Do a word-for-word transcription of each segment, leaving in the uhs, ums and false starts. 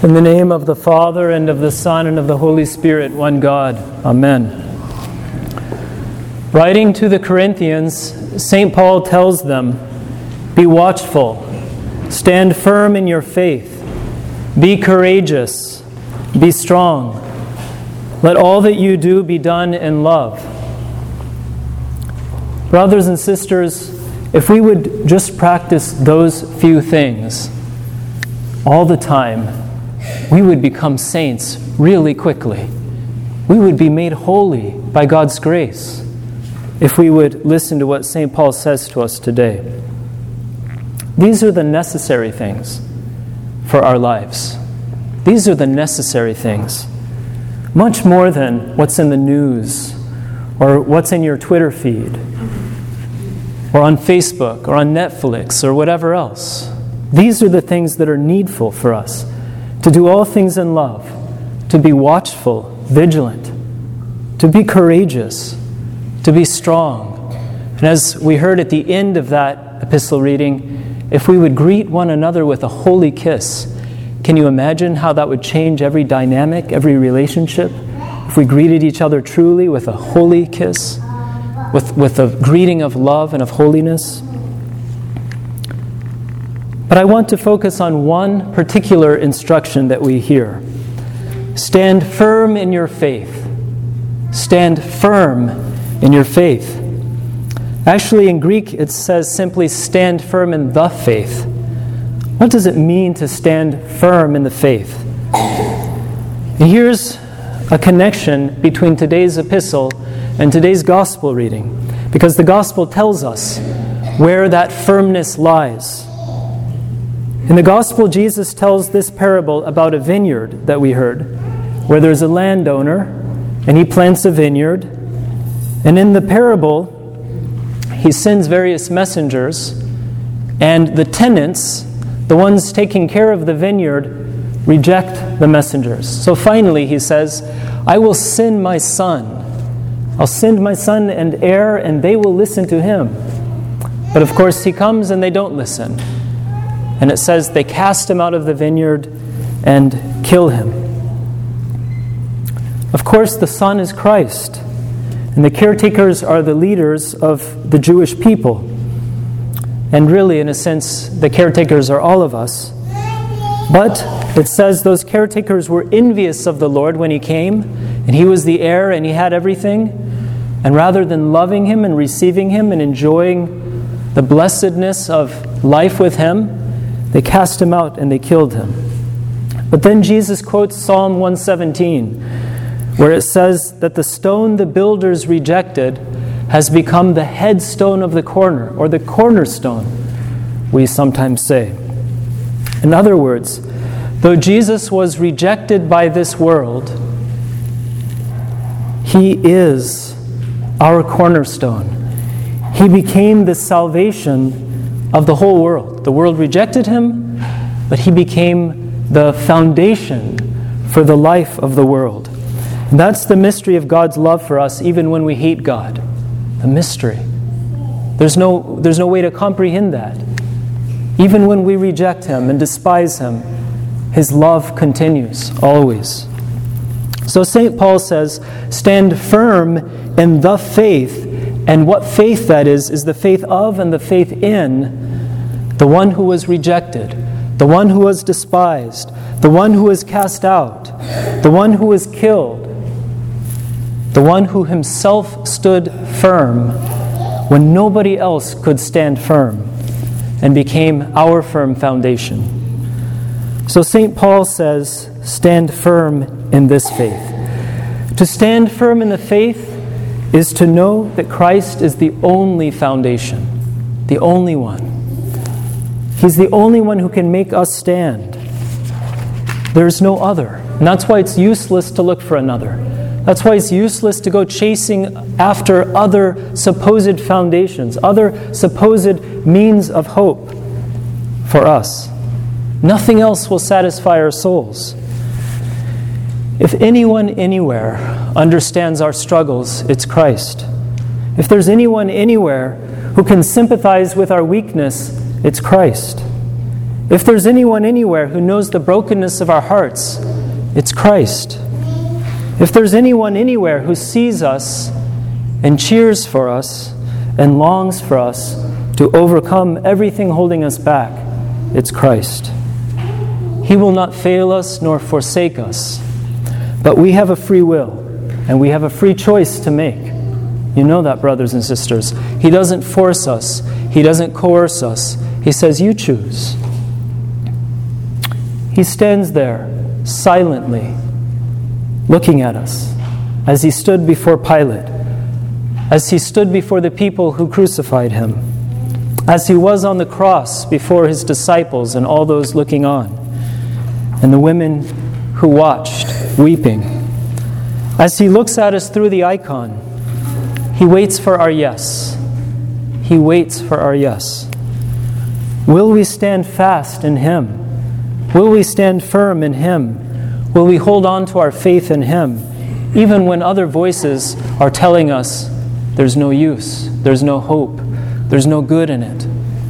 In the name of the Father, and of the Son, and of the Holy Spirit, one God. Amen. Writing to the Corinthians, Saint Paul tells them, "Be watchful, stand firm in your faith, be courageous, be strong. Let all that you do be done in love." Brothers and sisters, if we would just practice those few things all the time, we would become saints really quickly. We would be made holy by God's grace if we would listen to what Saint Paul says to us today. These are the necessary things for our lives. These are the necessary things. Much more than what's in the news or what's in your Twitter feed or on Facebook or on Netflix or whatever else. These are the things that are needful for us. To do all things in love, to be watchful, vigilant, to be courageous, to be strong. And as we heard at the end of that epistle reading, if we would greet one another with a holy kiss, can you imagine how that would change every dynamic, every relationship? If we greeted each other truly with a holy kiss, with, with a greeting of love and of holiness. But I want to focus on one particular instruction that we hear. Stand firm in your faith. Stand firm in your faith. Actually, in Greek, it says simply stand firm in the faith. What does it mean to stand firm in the faith? And here's a connection between today's epistle and today's gospel reading, because the gospel tells us where that firmness lies. In the gospel, Jesus tells this parable about a vineyard that we heard, where there's a landowner, and he plants a vineyard. And in the parable, he sends various messengers, and the tenants, the ones taking care of the vineyard, reject the messengers. So finally, he says, "I will send my son. I'll send my son and heir, and they will listen to him." But of course, he comes and they don't listen. And it says they cast him out of the vineyard and kill him. Of course, the Son is Christ, and the caretakers are the leaders of the Jewish people. And really, in a sense, the caretakers are all of us. But it says those caretakers were envious of the Lord when he came, and he was the heir and he had everything. And rather than loving him and receiving him and enjoying the blessedness of life with him, they cast him out and they killed him. But then Jesus quotes Psalm one seventeen, where it says that the stone the builders rejected has become the headstone of the corner, or the cornerstone, we sometimes say. In other words, though Jesus was rejected by this world, he is our cornerstone. He became the salvation of the whole world. The world rejected him, but he became the foundation for the life of the world. And that's the mystery of God's love for us, even when we hate God. The mystery. There's no, there's no way to comprehend that. Even when we reject him and despise him, his love continues, always. So Saint Paul says, stand firm in the faith. And what faith that is, is the faith of and the faith in the one who was rejected, the one who was despised, the one who was cast out, the one who was killed, the one who himself stood firm when nobody else could stand firm and became our firm foundation. So Saint Paul says, stand firm in this faith. To stand firm in the faith is to know that Christ is the only foundation, the only one. He's the only one who can make us stand. There's no other. And that's why it's useless to look for another. That's why it's useless to go chasing after other supposed foundations, other supposed means of hope for us. Nothing else will satisfy our souls. If anyone anywhere understands our struggles, it's Christ. If there's anyone anywhere who can sympathize with our weakness, it's Christ. If there's anyone anywhere who knows the brokenness of our hearts, it's Christ. If there's anyone anywhere who sees us and cheers for us and longs for us to overcome everything holding us back, it's Christ. He will not fail us nor forsake us, but we have a free will and we have a free choice to make. You know that, brothers and sisters. He doesn't force us. He doesn't coerce us. He says, you choose. He stands there silently, looking at us, as he stood before Pilate, as he stood before the people who crucified him, as he was on the cross before his disciples and all those looking on, and the women who watched, weeping. As he looks at us through the icon, he waits for our yes. He waits for our yes. Will we stand fast in him? Will we stand firm in him? Will we hold on to our faith in him, even when other voices are telling us there's no use, there's no hope, there's no good in it?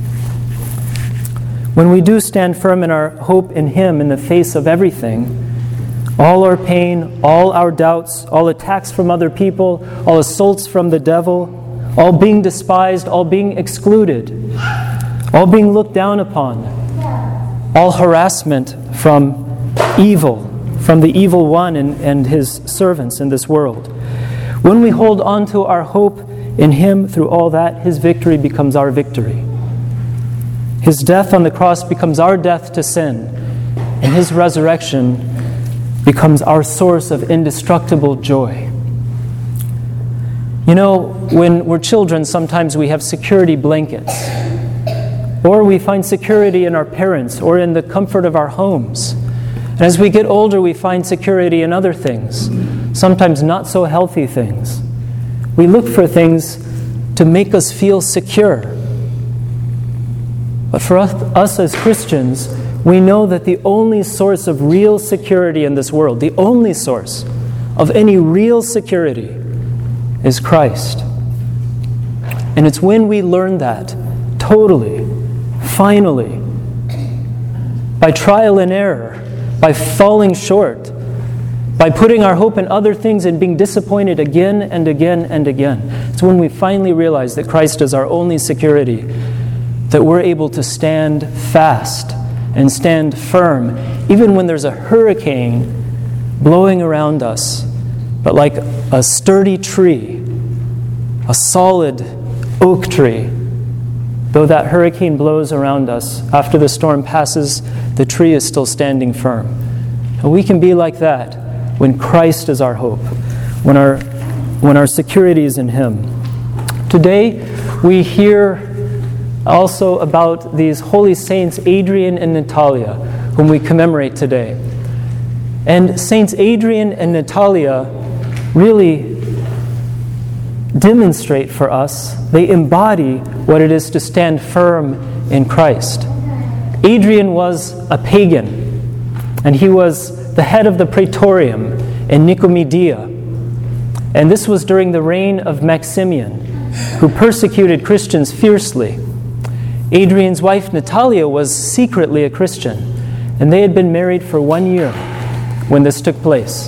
When we do stand firm in our hope in him in the face of everything, all our pain, all our doubts, all attacks from other people, all assaults from the devil, all being despised, all being excluded, all being looked down upon, all harassment from evil, from the evil one and, and his servants in this world. When we hold on to our hope in him through all that, his victory becomes our victory. His death on the cross becomes our death to sin, and his resurrection becomes our source of indestructible joy. You know, when we're children, sometimes we have security blankets, or we find security in our parents or in the comfort of our homes. And as we get older, we find security in other things, sometimes not so healthy things. We look for things to make us feel secure. But for us, us as Christians, we know that the only source of real security in this world, the only source of any real security, is Christ. And it's when we learn that totally, finally, by trial and error, by falling short, by putting our hope in other things and being disappointed again and again and again, it's when we finally realize that Christ is our only security, that we're able to stand fast and stand firm, even when there's a hurricane blowing around us, but like a sturdy tree, a solid oak tree, though that hurricane blows around us, after the storm passes, the tree is still standing firm. And we can be like that when Christ is our hope, when our, when our security is in him. Today, we hear also about these holy saints, Adrian and Natalia, whom we commemorate today. And Saints Adrian and Natalia really demonstrate for us, they embody what it is to stand firm in Christ. Adrian was a pagan, and he was the head of the Praetorium in Nicomedia. And this was during the reign of Maximian, who persecuted Christians fiercely. Adrian's wife Natalia was secretly a Christian, and they had been married for one year when this took place.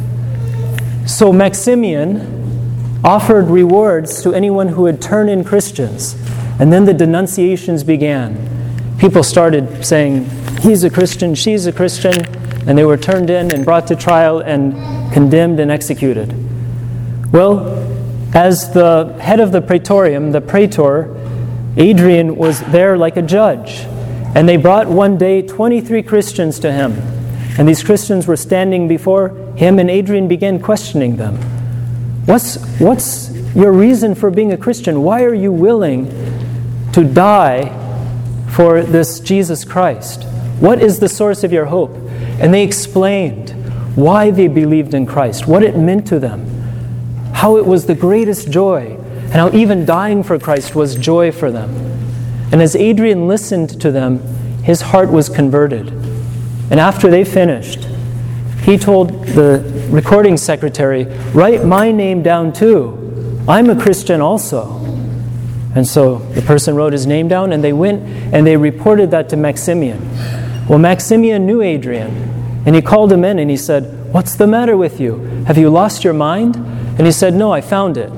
So Maximian offered rewards to anyone who would turn in Christians, and then the denunciations began. People started saying, he's a Christian, she's a Christian, and they were turned in and brought to trial and condemned and executed. Well, as the head of the Praetorium, the praetor, Adrian was there like a judge, and they brought one day twenty-three Christians to him, and these Christians were standing before him, and Adrian began questioning them. What's, what's your reason for being a Christian? Why are you willing to die for this Jesus Christ? What is the source of your hope? And they explained why they believed in Christ, what it meant to them, how it was the greatest joy, and how even dying for Christ was joy for them. And as Adrian listened to them, his heart was converted. And after they finished, he told the recording secretary, write my name down too. I'm a Christian also. And so the person wrote his name down, and they went and they reported that to Maximian. Well, Maximian knew Adrian, and he called him in and he said, "What's the matter with you? Have you lost your mind?" And he said, "No, I found it.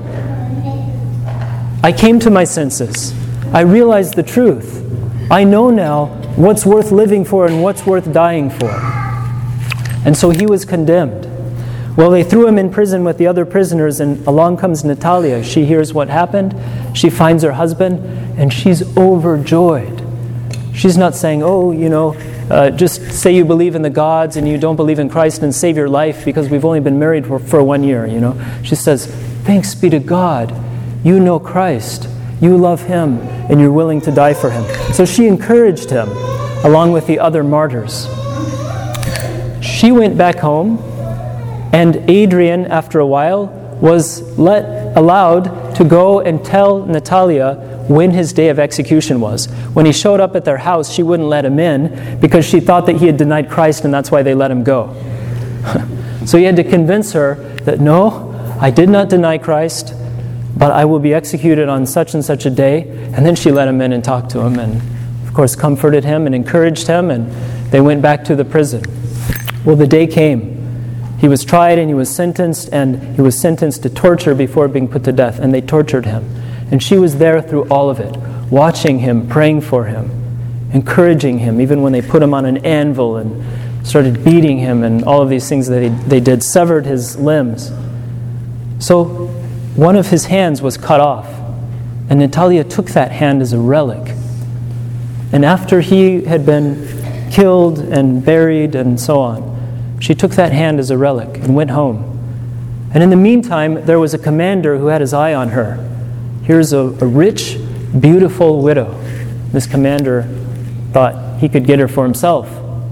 I came to my senses. I realized the truth. I know now what's worth living for and what's worth dying for." And so he was condemned. Well, they threw him in prison with the other prisoners, and along comes Natalia. She hears what happened. She finds her husband, and she's overjoyed. She's not saying, "Oh, you know, uh, just say you believe in the gods and you don't believe in Christ and save your life because we've only been married for, for one year," you know. She says, "Thanks be to God. You know Christ. You love Him, and you're willing to die for Him." So she encouraged him, along with the other martyrs. She went back home, and Adrian, after a while, was let allowed to go and tell Natalia when his day of execution was. When he showed up at their house, she wouldn't let him in because she thought that he had denied Christ, and that's why they let him go. So he had to convince her that, "No, I did not deny Christ, but I will be executed on such and such a day." And then she let him in and talked to him, and of course comforted him and encouraged him, and they went back to the prison. Well, the day came. He was tried and he was sentenced, and he was sentenced to torture before being put to death, and they tortured him. And she was there through all of it, watching him, praying for him, encouraging him, even when they put him on an anvil and started beating him and all of these things that they, they did, severed his limbs. So one of his hands was cut off, and Natalia took that hand as a relic. And after he had been killed and buried and so on, she took that hand as a relic and went home. And in the meantime, there was a commander who had his eye on her. Here's a, a rich, beautiful widow. This commander thought he could get her for himself.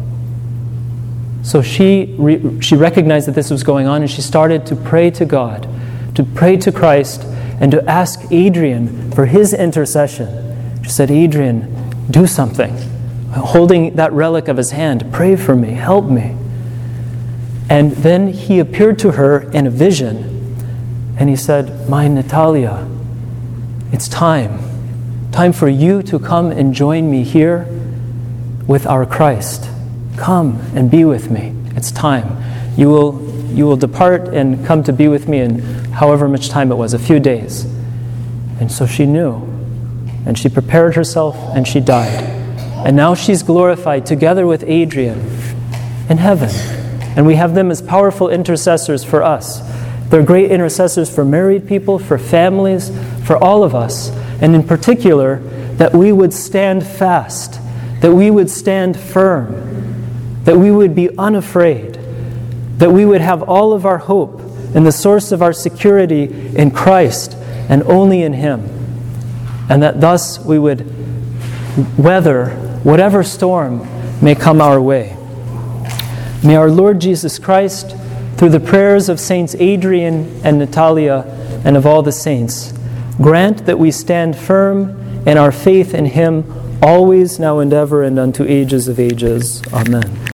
So she re- she recognized that this was going on, and she started to pray to God, to pray to Christ, and to ask Adrian for his intercession. She said, "Adrian, do something." Holding that relic of his hand, "Pray for me, help me." And then he appeared to her in a vision, and he said, "My Natalia, it's time. Time for you to come and join me here with our Christ. Come and be with me. It's time. You will, you will depart and come to be with me in however much time it was, a few days." And so she knew, and she prepared herself, and she died. And now she's glorified together with Adrian in heaven. And we have them as powerful intercessors for us. They're great intercessors for married people, for families, for all of us. And in particular, that we would stand fast, that we would stand firm, that we would be unafraid, that we would have all of our hope and the source of our security in Christ and only in Him. And that thus we would weather whatever storm may come our way. May our Lord Jesus Christ, through the prayers of Saints Adrian and Natalia and of all the saints, grant that we stand firm in our faith in Him always, now and ever, and unto ages of ages. Amen.